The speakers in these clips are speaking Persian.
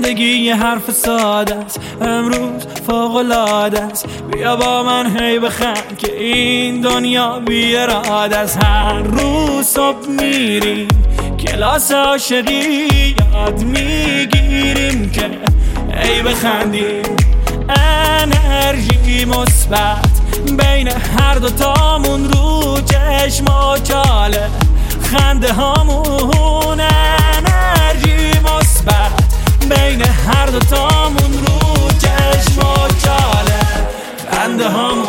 زندگی یه حرف ساده است، امروز فوق‌العاده است. بیا با من هی بخند که این دنیا بی اراده است. هر روز صبح میریم کلاس عاشقی، یاد میگیریم که هی بخندیم. انرژی مثبت بین هر دوتامون، رو چشم و چاله خنده هامون. انرژی مثبت بین هر دوتامون، رو چشم و چاله خنده هامون.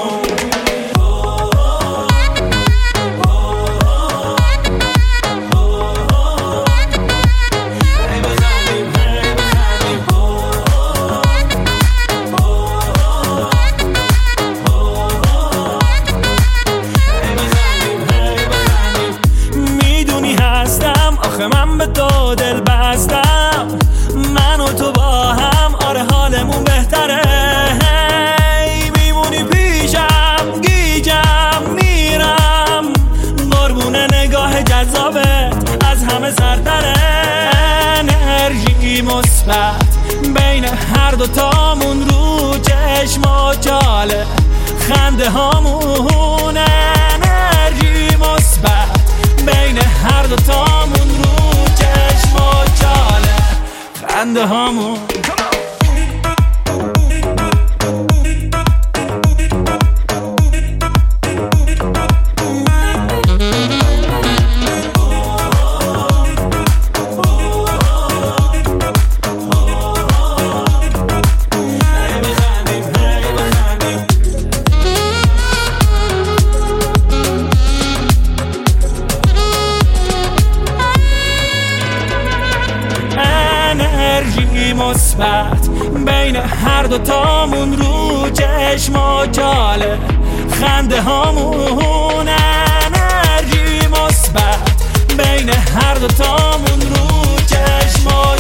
من به تو دل بستم، من و تو با هم، آره حالمون بهتره. میمونی پیشم، گیجم میرم، قربون نگاه جذابت از همه سرتره. انرژی مثبت بین هر دوتامون، رو چشم و چاله خنده هامون. انرژی مثبت بین هر دوتامون، رو چشم و چاله خنده هامون. انرژی مثبت بین هر دوتامون، رو چشم و چاله خنده هامون. انرژی مثبت بین هر دوتامون، رو چشم و